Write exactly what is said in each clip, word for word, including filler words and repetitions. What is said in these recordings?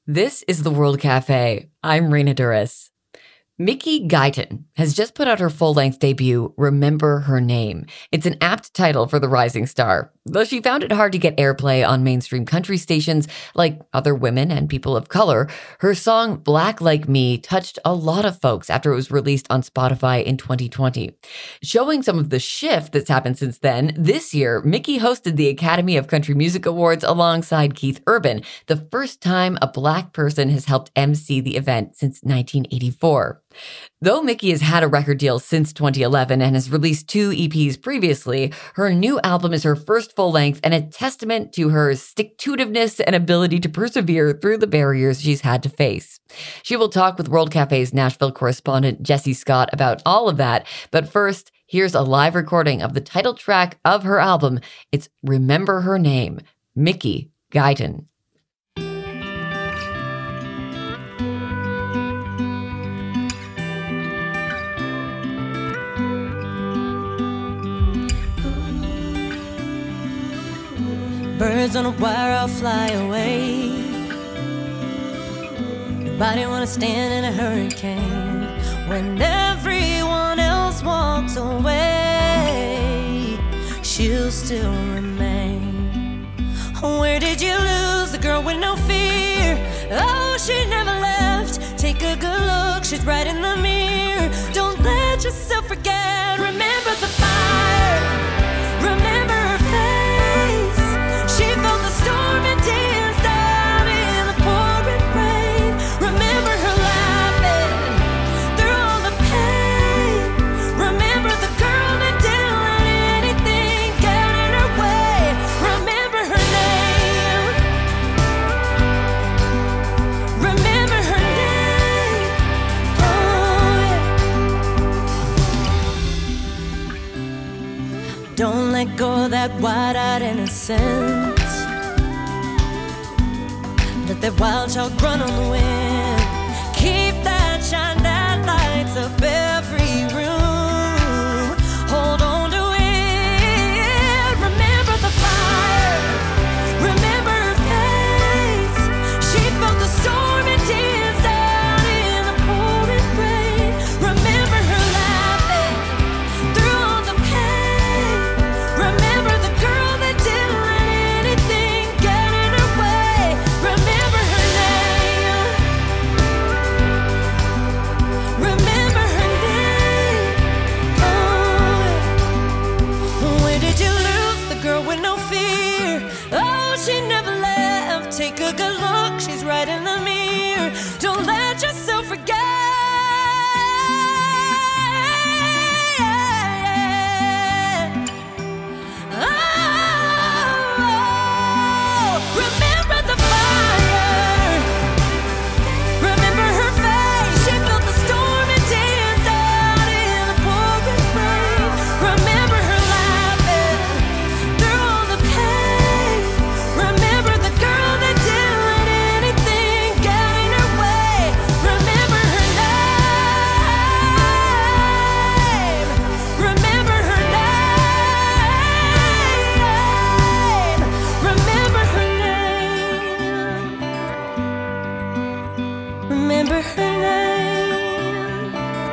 This is the World Cafe. I'm Raina Duras. Mickey Guyton has just put out her full-length debut, Remember Her Name. It's an apt title for the rising star, though she found it hard to get airplay on mainstream country stations like other women and people of color. Her song Black Like Me touched a lot of folks after it was released on Spotify in twenty twenty. Showing some of the shift that's happened since then, this year, Mickey hosted the Academy of Country Music Awards alongside Keith Urban, the first time a Black person has helped emcee the event since nineteen eighty-four. Though Mickey has had a record deal since twenty eleven and has released two E Ps previously, her new album is her first full-length and a testament to her stick-to-itiveness and ability to persevere through the barriers she's had to face. She will talk with World Cafe's Nashville correspondent Jesse Scott about all of that, but first, here's a live recording of the title track of her album. It's Remember Her Name, Mickey Guyton. Birds on a wire, I'll fly away. Nobody wanna stand in a hurricane when everyone else walks away. She'll still remain. Where did you lose the girl with no fear? Oh, she never left. Take a good look, she's right in the mirror. Don't let yourself forget. Remember the fire. Remember her face. She felt the storm and danced out in the pouring rain. Remember her laughing through all the pain. Remember the girl that didn't let anything get in her way. Remember her name. Remember her name. Oh, yeah. Don't let go of that wide-eyed innocence. Let that wild child run on the wind. Keep that shine that lights up every room. Hold on to it. Remember the fire. Remember her face. She felt the storm and danced out in the pouring rain. Remember her laughing through all the pain. Remember the girl that didn't let anything get in her way. Remember her name. Remember her name. Oh, where did you lose the girl with no fear? Oh, she never left. Take a good look, she's right in the mirror. Don't let yourself forget. Oh, remember the fire. Remember her face. She felt the storm and danced out in the pouring rain. Remember her laughing through all the pain. Remember the girl that didn't let anything get in her way. Remember her name. Remember her name. Remember her name. Remember her name.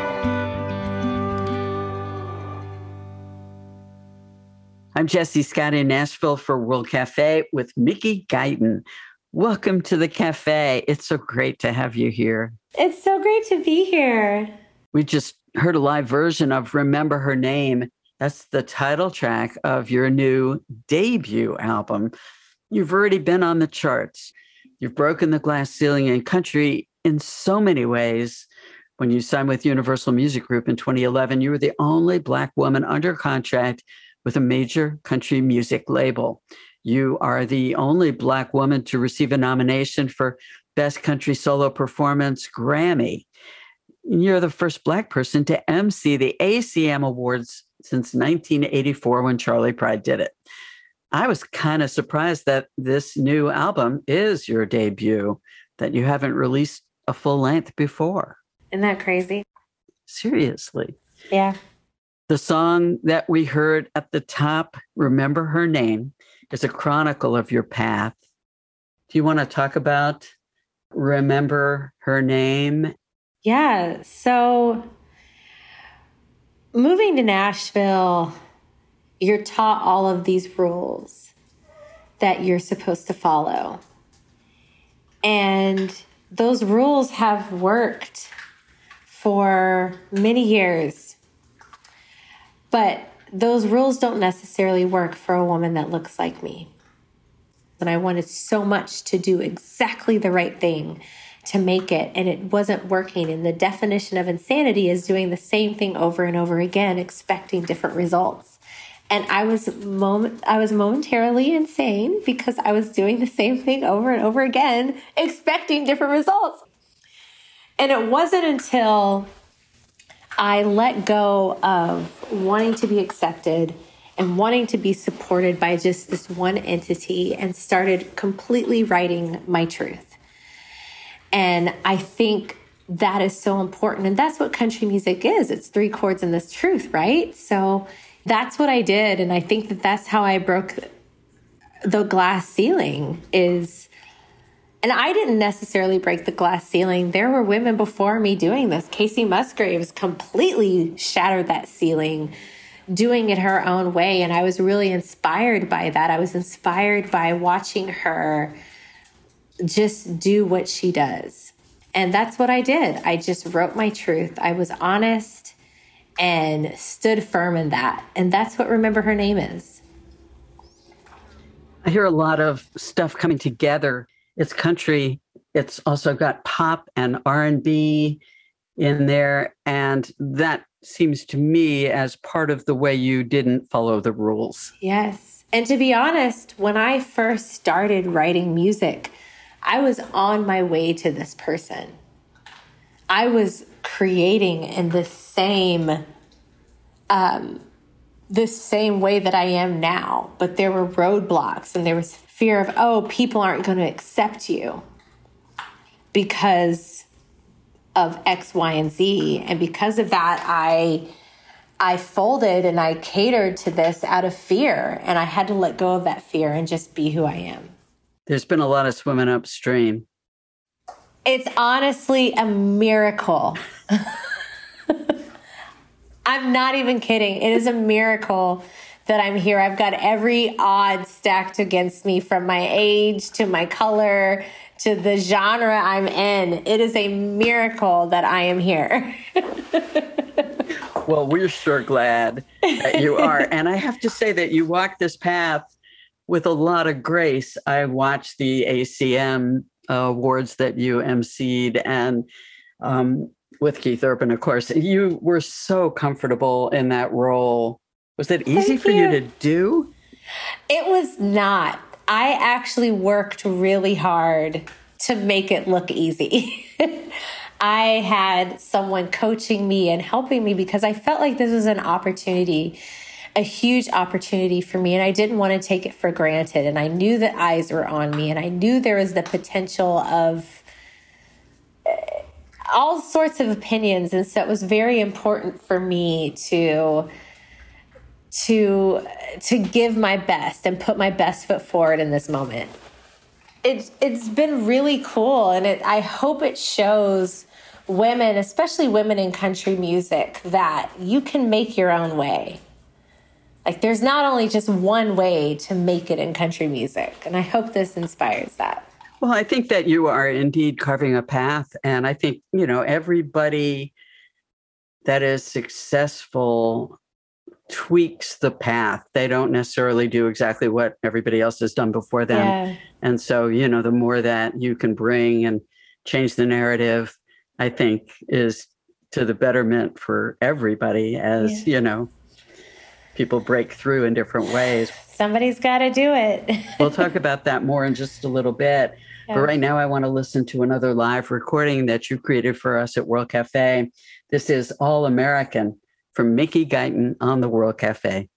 I'm Jesse Scott in Nashville for World Cafe with Mickey Guyton. Welcome to the cafe. It's so great to have you here. It's so great to be here. We just heard a live version of Remember Her Name. That's the title track of your new debut album. You've already been on the charts. You've broken the glass ceiling in country in so many ways. When you signed with Universal Music Group in twenty eleven, you were the only Black woman under contract with a major country music label. You are the only Black woman to receive a nomination for Best Country Solo Performance Grammy. You're the first Black person to emcee the A C M Awards since nineteen eighty-four when Charley Pride did it. I was kind of surprised that this new album is your debut, that you haven't released a full length before. Isn't that crazy? Seriously. Yeah. The song that we heard at the top, Remember Her Name, is a chronicle of your path. Do you want to talk about Remember Her Name? Yeah. So moving to Nashville, you're taught all of these rules that you're supposed to follow. And those rules have worked for many years. But those rules don't necessarily work for a woman that looks like me. And I wanted so much to do exactly the right thing to make it, and it wasn't working. And the definition of insanity is doing the same thing over and over again, expecting different results. And I was moment I was momentarily insane because I was doing the same thing over and over again, expecting different results. And it wasn't until I let go of wanting to be accepted and wanting to be supported by just this one entity and started completely writing my truth. And I think that is so important. And that's what country music is. It's three chords and this truth, right? So that's what I did. And I think that that's how I broke the glass ceiling is, and I didn't necessarily break the glass ceiling. There were women before me doing this. Casey Musgraves completely shattered that ceiling, doing it her own way. And I was really inspired by that. I was inspired by watching her just do what she does. And that's what I did. I just wrote my truth. I was honest and stood firm in that. And that's what Remember Her Name is. I hear a lot of stuff coming together. It's country. It's also got pop and R and B in there. And that seems to me as part of the way you didn't follow the rules. Yes. And to be honest, when I first started writing music, I was on my way to this person. I was creating in the same, um, the same way that I am now, but there were roadblocks and there was fear of, oh, people aren't going to accept you because of X, Y, and Z. And because of that, I I folded and I catered to this out of fear. And I had to let go of that fear and just be who I am. There's been a lot of swimming upstream. It's honestly a miracle. I'm not even kidding. It is a miracle that I'm here. I've got every odd stacked against me, from my age to my color to the genre I'm in. It is a miracle that I am here. Well, we're sure glad that you are. And I have to say that you walk this path with a lot of grace. I watched the A C M awards that you emceed, and um, with Keith Urban, of course. You were so comfortable in that role. Was it easy Thank for you. you to do? It was not. I actually worked really hard to make it look easy. I had someone coaching me and helping me because I felt like this was an opportunity, a huge opportunity for me, and I didn't want to take it for granted. And I knew that eyes were on me, and I knew there was the potential of all sorts of opinions. And so it was very important for me to to to give my best and put my best foot forward in this moment. It's it's been really cool, and it, I hope it shows women, especially women in country music, that you can make your own way. Like, there's not only just one way to make it in country music, and I hope this inspires that. Well, I think that you are indeed carving a path, and I think, you know, everybody that is successful tweaks the path. They don't necessarily do exactly what everybody else has done before them. Yeah. And so, you know, the more that you can bring and change the narrative, I think is to the betterment for everybody as, yeah. you know, people break through in different ways. Somebody's got to do it. We'll talk about that more in just a little bit. Yeah. But right now I want to listen to another live recording that you created for us at World Cafe. This is All American from Mickey Guyton on the World Cafe.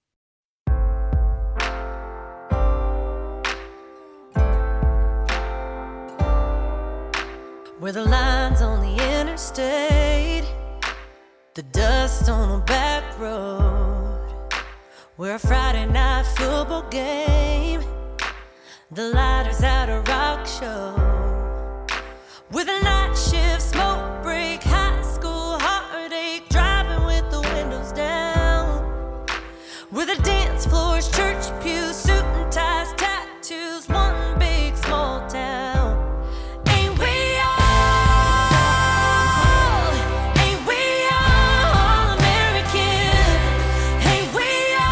Where the lines on the interstate, the dust on a back road, where a Friday night football game, the lighters at a rock show, with a night shift, smoke break, high school heartache, driving with the windows down, with a dance floors, church pews, suit and ties, tattoos, one big small town. Ain't we all, ain't we all American? Ain't we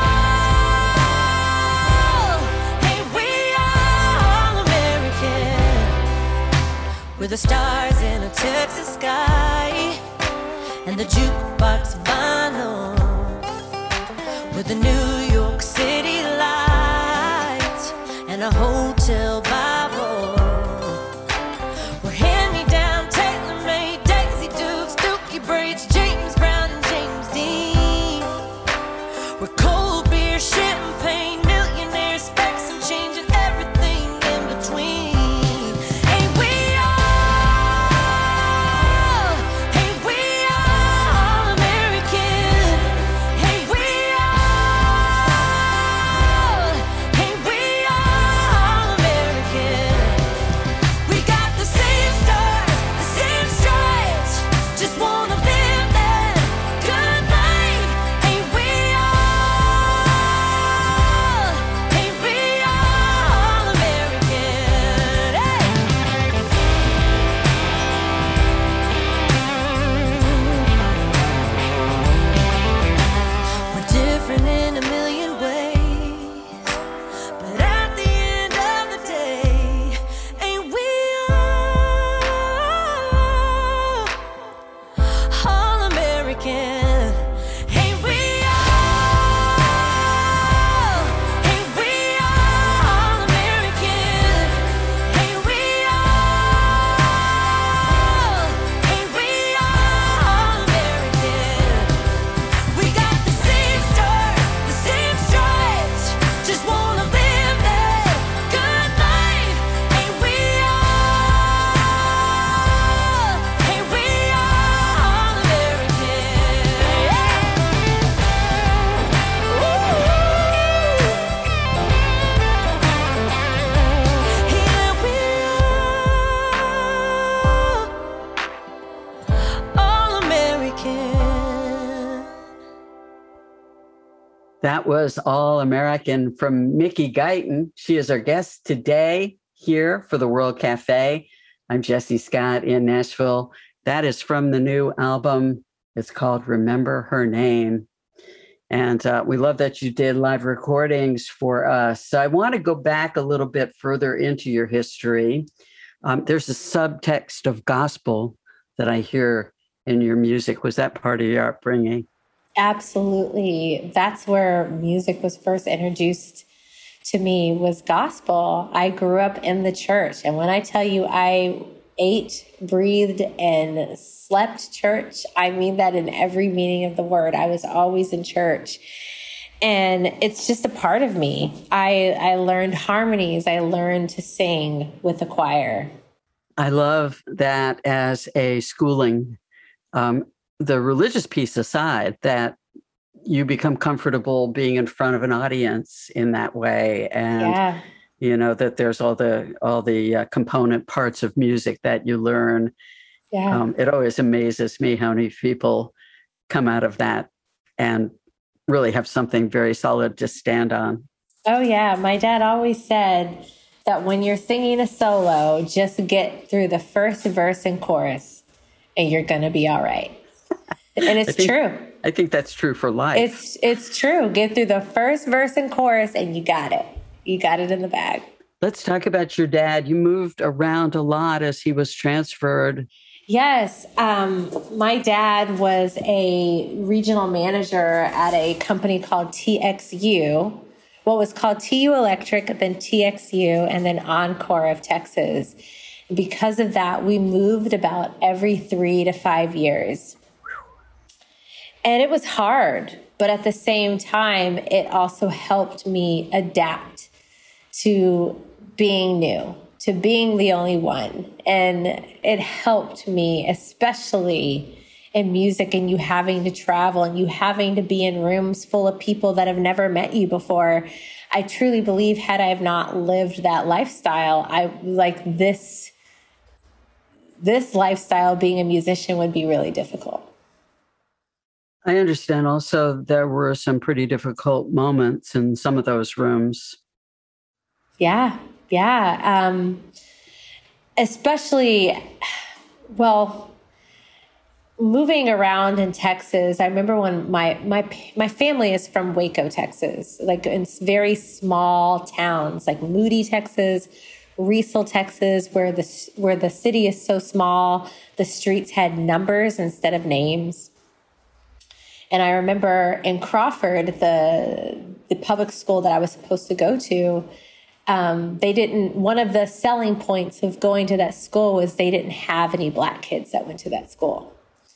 all, ain't we all American? With the stars in a Texas sky and the jukebox vinyl, with the New York City lights and a hotel Bible. We're hand-me-down, tailor-made, Daisy Dukes, Dookie braids, James Brown and James Dean. We're cold beer, champagne, millionaires, specs and change and everything in between. Ain't we all, ain't we all American? Ain't we all, ain't we all American? We got the same stars, the same stripes, just wanna live that good life. Ain't we all, ain't we all American? Hey. We're different in a million ways, but at the end of the day, ain't we all, all American? Ain't we all, ain't we all American? Ain't we all, ain't we all American? We got the same stars, the same stripes, just wanna live that good life. Ain't we all, ain't we all American? Yeah, we all, all American. That was All American from Mickey Guyton. She is our guest today here for the World Cafe. I'm Jesse Scott in Nashville. That is from the new album. It's called Remember Her Name. And uh, we love that you did live recordings for us. So I want to go back a little bit further into your history. Um, there's a subtext of gospel that I hear in your music. Was that part of your upbringing? Absolutely. That's where music was first introduced to me, was gospel. I grew up in the church. And when I tell you I ate, breathed, and slept church, I mean that in every meaning of the word. I was always in church. And it's just a part of me. I, I learned harmonies. I learned to sing with the choir. I love that as a schooling. Um, the religious piece aside, that you become comfortable being in front of an audience in that way, and Yeah. you know that there's all the all the uh, component parts of music that you learn. Yeah. Um, it always amazes me how many people come out of that and really have something very solid to stand on. Oh, yeah. My dad always said that when you're singing a solo, just get through the first verse and chorus and you're going to be all right. And it's I think, true. I think that's true for life. It's it's true. Get through the first verse and chorus and you got it. You got it in the bag. Let's talk about your dad. You moved around a lot as he was transferred. Yes. Um, my dad was a regional manager at a company called T X U, what was called T U Electric, then T X U, and then Encore of Texas. Because of that, we moved about every three to five years. And it was hard, but at the same time, it also helped me adapt to being new, to being the only one. And it helped me, especially in music, and you having to travel and you having to be in rooms full of people that have never met you before. I truly believe had I have not lived that lifestyle, I like this, this lifestyle, being a musician, would be really difficult. I understand also there were some pretty difficult moments in some of those rooms. Yeah, yeah. Um, especially, well, moving around in Texas. I remember when my my my family is from Waco, Texas, like in very small towns like Moody, Texas, Riesel, Texas, where the where the city is so small, the streets had numbers instead of names. And I remember in Crawford, the the public school that I was supposed to go to, um, they didn't, one of the selling points of going to that school was they didn't have any Black kids that went to that school.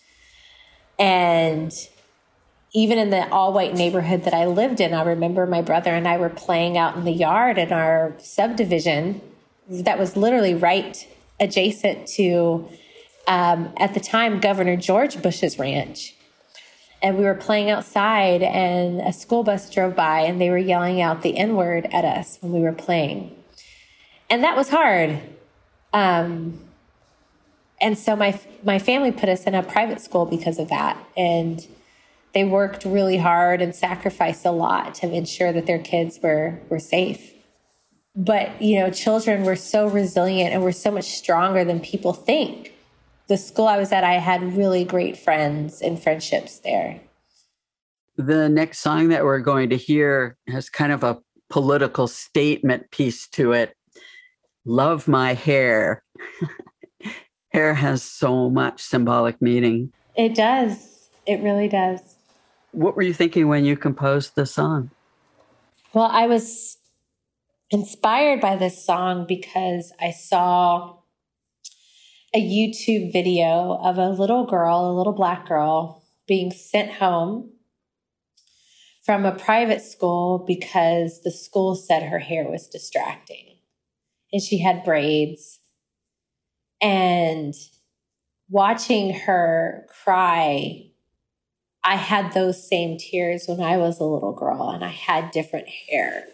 And even in the all-white neighborhood that I lived in, I remember my brother and I were playing out in the yard in our subdivision that was literally right adjacent to, um, at the time, Governor George Bush's ranch. And we were playing outside, and a school bus drove by, and they were yelling out the N-word at us when we were playing. And that was hard. Um, and so my my family put us in a private school because of that. And they worked really hard and sacrificed a lot to ensure that their kids were were safe. But, you know, children were so resilient and were so much stronger than people think. The school I was at, I had really great friends and friendships there. The next song that we're going to hear has kind of a political statement piece to it. Love My Hair. Hair has so much symbolic meaning. It does. It really does. What were you thinking when you composed the song? Well, I was inspired by this song because I saw a YouTube video of a little girl, a little Black girl, being sent home from a private school because the school said her hair was distracting and she had braids. And watching her cry, I had those same tears when I was a little girl and I had different hair.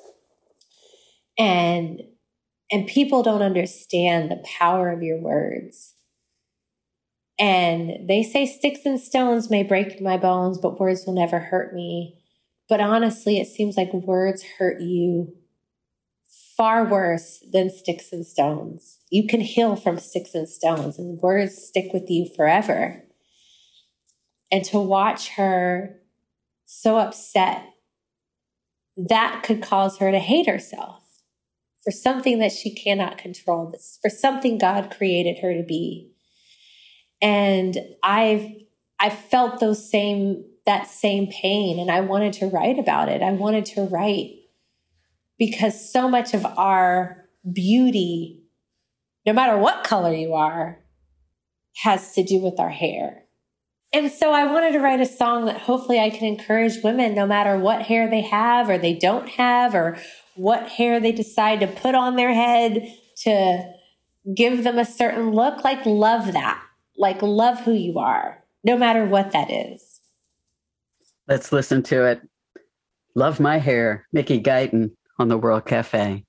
And And people don't understand the power of your words. And they say sticks and stones may break my bones, but words will never hurt me. But honestly, it seems like words hurt you far worse than sticks and stones. You can heal from sticks and stones, and words stick with you forever. And to watch her so upset, that could cause her to hate herself for something that she cannot control, for something God created her to be. And I've I've felt those same that same pain, and I wanted to write about it. I wanted to write because so much of our beauty, no matter what color you are, has to do with our hair. And so I wanted to write a song that hopefully I can encourage women, no matter what hair they have or they don't have, or what hair they decide to put on their head to give them a certain look, like love that, like love who you are, no matter what that is. Let's listen to it. Love My Hair, Mickey Guyton on the World Cafe.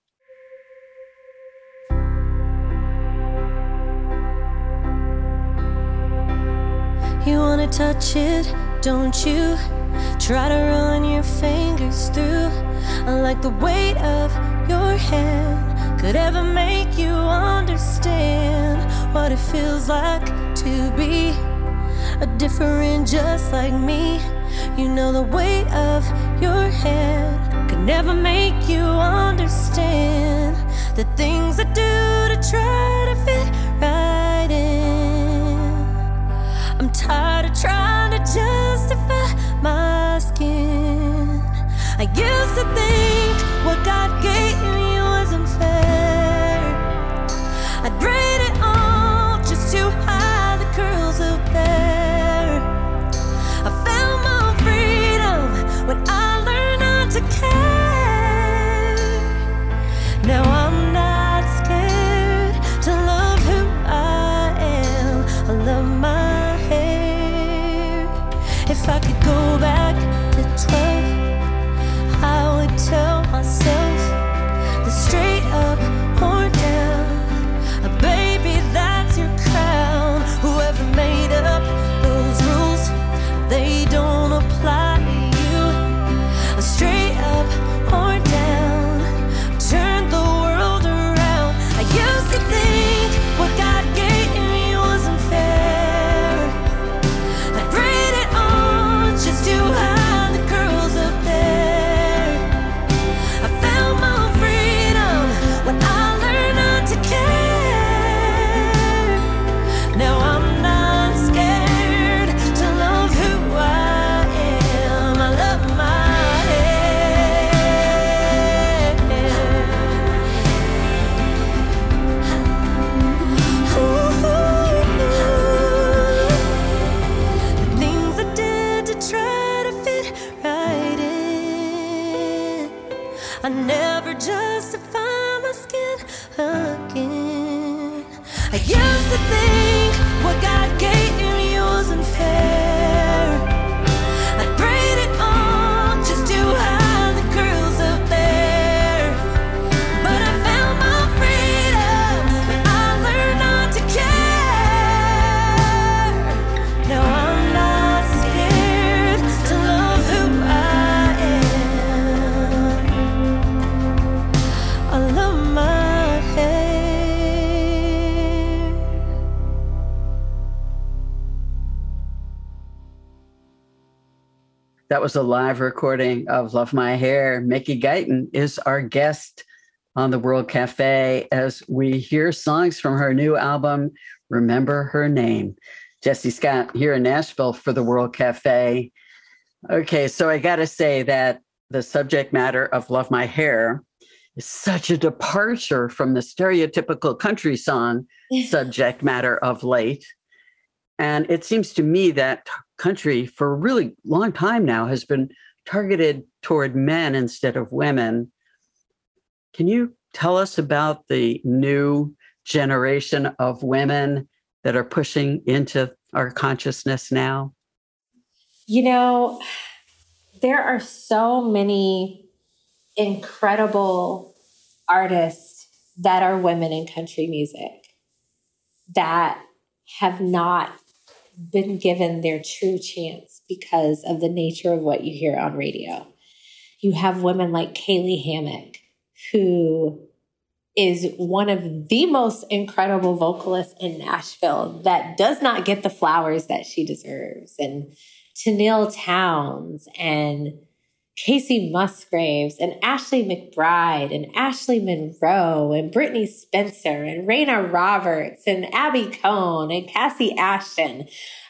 You wanna touch it, don't you? Try to run your fingers through. Like the weight of your hand could ever make you understand what it feels like to be a different just like me. You know the weight of your hand could never make you understand the things I do to try to fit right in. I'm tired of trying to justify my skin. I used to think what God gave me wasn't fair. I'd braid it all just to hide the curls up there. I found my freedom when I learned not to care. Now I'm not scared to love who I am. I love my hair. If I could go back to twelve, I would tell That was a live recording of Love My Hair. Mickey Guyton is our guest on the World Cafe as we hear songs from her new album, Remember Her Name. Jessie Scott here in Nashville for the World Cafe. Okay, so I got to say that the subject matter of Love My Hair is such a departure from the stereotypical country song subject matter of late. And it seems to me that country for a really long time now has been targeted toward men instead of women. Can you tell us about the new generation of women that are pushing into our consciousness now? You know, there are so many incredible artists that are women in country music that have not been given their true chance because of the nature of what you hear on radio. You have women like Kaylee Hammack, who is one of the most incredible vocalists in Nashville that does not get the flowers that she deserves. And Tenille Townes and Casey Musgraves and Ashley McBryde and Ashley Monroe and Brittany Spencer and Raina Roberts and Abby Cohn and Cassie Ashton.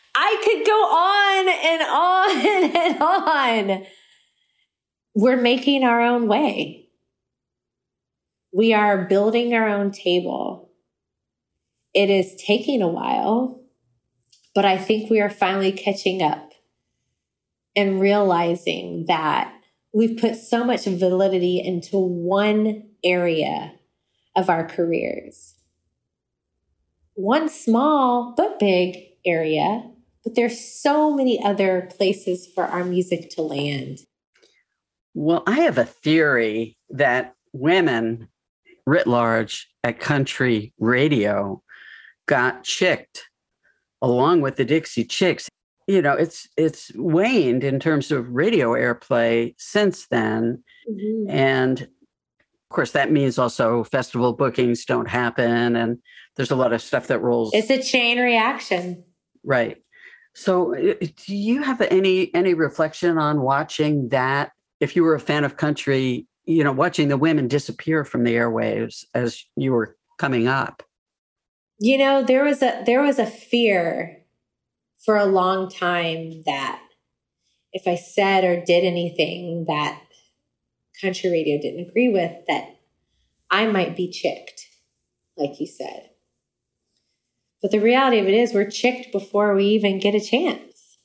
I could go on and on and on. We're making our own way. We are building our own table. It is taking a while, but I think we are finally catching up and realizing that we've put so much validity into one area of our careers. One small but big area, but there's so many other places for our music to land. Well, I have a theory that women writ large at country radio got chicked along with the Dixie Chicks. You know, it's it's waned in terms of radio airplay since then. Mm-hmm. And of course, that means also festival bookings don't happen. And there's a lot of stuff that rolls. It's a chain reaction. Right. So do you have any any reflection on watching that? If you were a fan of country, you know, watching the women disappear from the airwaves as you were coming up? You know, there was a there was a fear for a long time that if I said or did anything that country radio didn't agree with, that I might be chicked, like you said. But the reality of it is we're chicked before we even get a chance.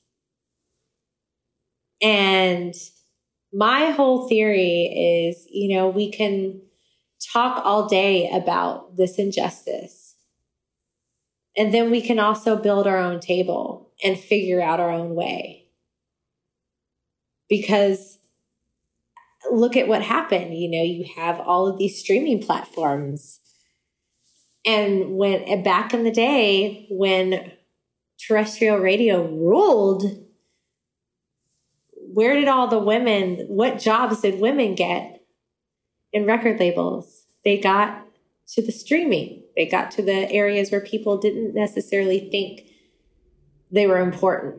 And my whole theory is, you know, we can talk all day about this injustice. And then we can also build our own table and figure out our own way. Because look at what happened. You know, you have all of these streaming platforms. And when back in the day, when terrestrial radio ruled, where did all the women, what jobs did women get in record labels? They got to the streaming. They got to the areas where people didn't necessarily think they were important.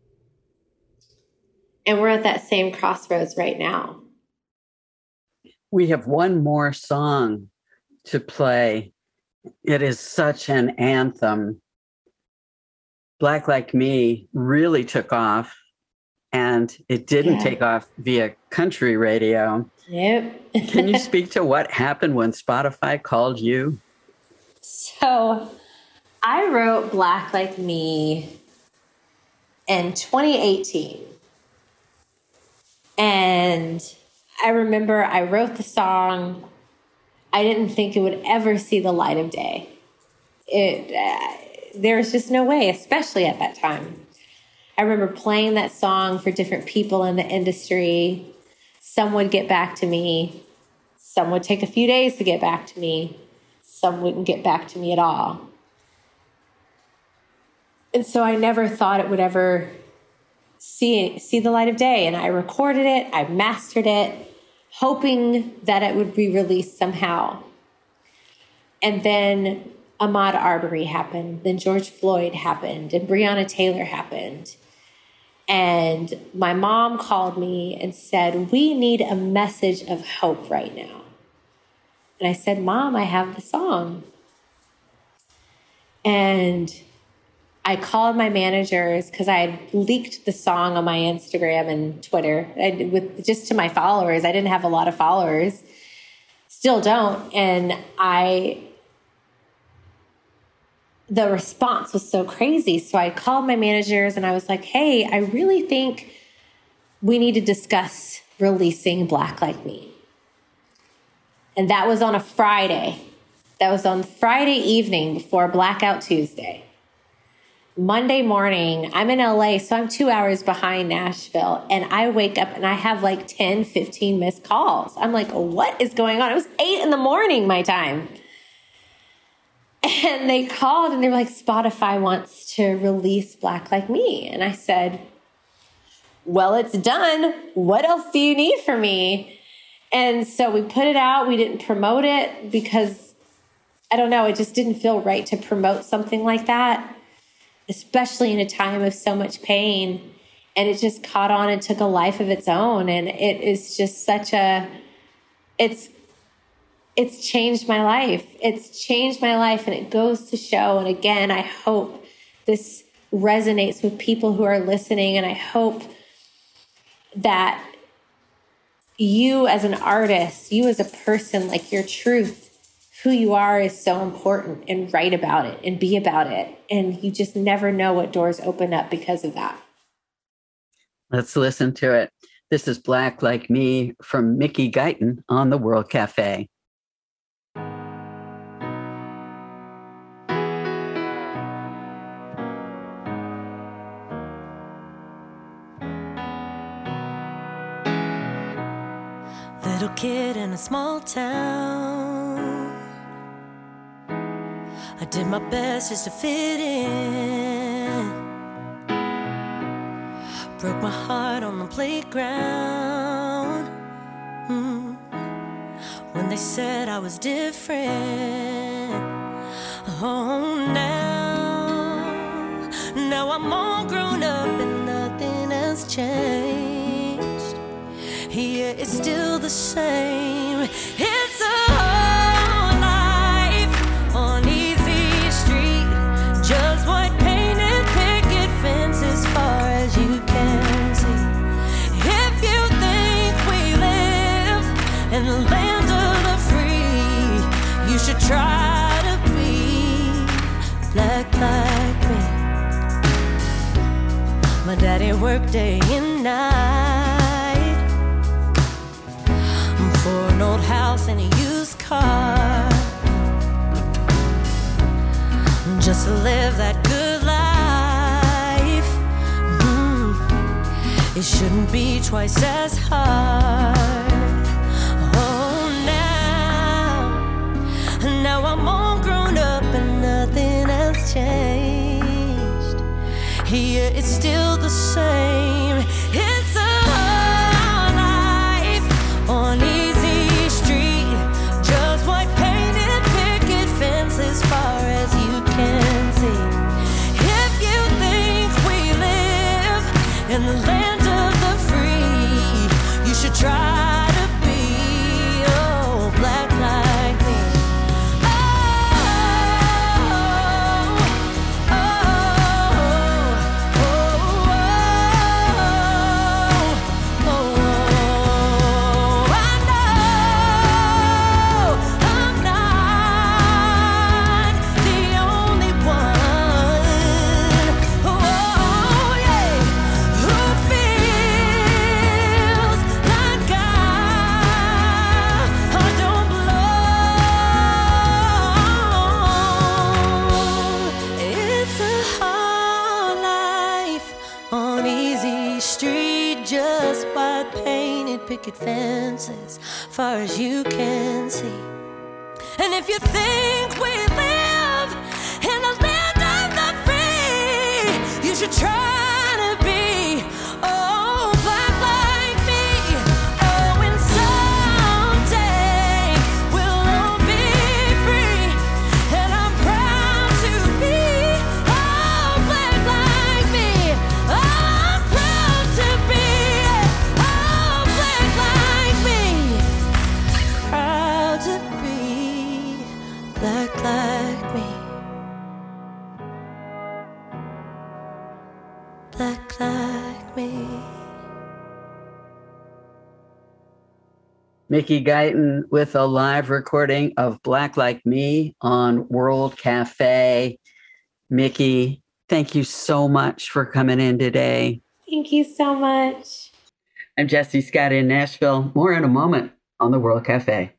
And we're at that same crossroads right now. We have one more song to play. It is such an anthem. Black Like Me really took off, and it didn't yeah. take off via country radio. Yep. Can you speak to what happened when Spotify called you? So I wrote Black Like Me in twenty eighteen. And I remember I wrote the song. I didn't think it would ever see the light of day. It, uh, there was just no way, especially at that time. I remember playing that song for different people in the industry. Some would get back to me. Some would take a few days to get back to me. Some wouldn't get back to me at all. And so I never thought it would ever see, see the light of day. And I recorded it. I mastered it, hoping that it would be released somehow. And then Ahmaud Arbery happened. Then George Floyd happened. And Breonna Taylor happened. And my mom called me and said, we need a message of hope right now. And I said, Mom, I have the song. And I called my managers because I had leaked the song on my Instagram and Twitter I, with just to my followers. I didn't have a lot of followers, still don't. And I, the response was so crazy. So I called my managers and I was like, hey, I really think we need to discuss releasing Black Like Me. And that was on a Friday. That was on Friday evening before Blackout Tuesday. Monday morning, I'm in L A, so I'm two hours behind Nashville. And I wake up and I have like ten, fifteen missed calls. I'm like, what is going on? It was eight in the morning, my time. And they called and they were like, Spotify wants to release Black Like Me. And I said, well, it's done. What else do you need from me? And so we put it out. We didn't promote it because, I don't know, it just didn't feel right to promote something like that, especially in a time of so much pain. And it just caught on and took a life of its own. And it is just such a, it's, it's changed my life. It's changed my life. And it goes to show. And again, I hope this resonates with people who are listening. And I hope that you as an artist, you as a person, like your truth, who you are is so important, and write about it and be about it. And you just never know what doors open up because of that. Let's listen to it. This is Black Like Me from Mickey Guyton on the World Cafe. Little kid in a small town, I did my best just to fit in. Broke my heart on the playground, mm. when they said I was different. Oh, now, now I'm all grown up and nothing has changed. Here it's still the same. It's a whole life on easy street, just white painted picket fence as far as you can see. If you think we live in the land of the free, you should try to be black like me. My daddy worked day and night for an old house and a used car, just to live that good life. Mm. It shouldn't be twice as hard. Oh, now, now I'm all grown up and nothing has changed. Here it's still the same. It's a life on easy street, just white painted picket fence as far as you can see. If you think we live in the land of the free, you should try to be, oh, black like me. Oh, oh, oh, oh, oh, oh. I know I'm not the only one, oh, yeah, who feels like I, I don't belong. It's a hard life on easy street, just white painted picket fences far as you can see. And if you think we live in the land of the free, you should try to be, oh, black like me. Oh, and someday we'll all be free, and I'm proud to be, oh, black like me. Oh, I'm proud black like me. Mickey Guyton with a live recording of Black Like Me on World Cafe. Mickey, thank you so much for coming in today. Thank you so much. I'm Jessie Scott in Nashville. More in a moment on the World Cafe.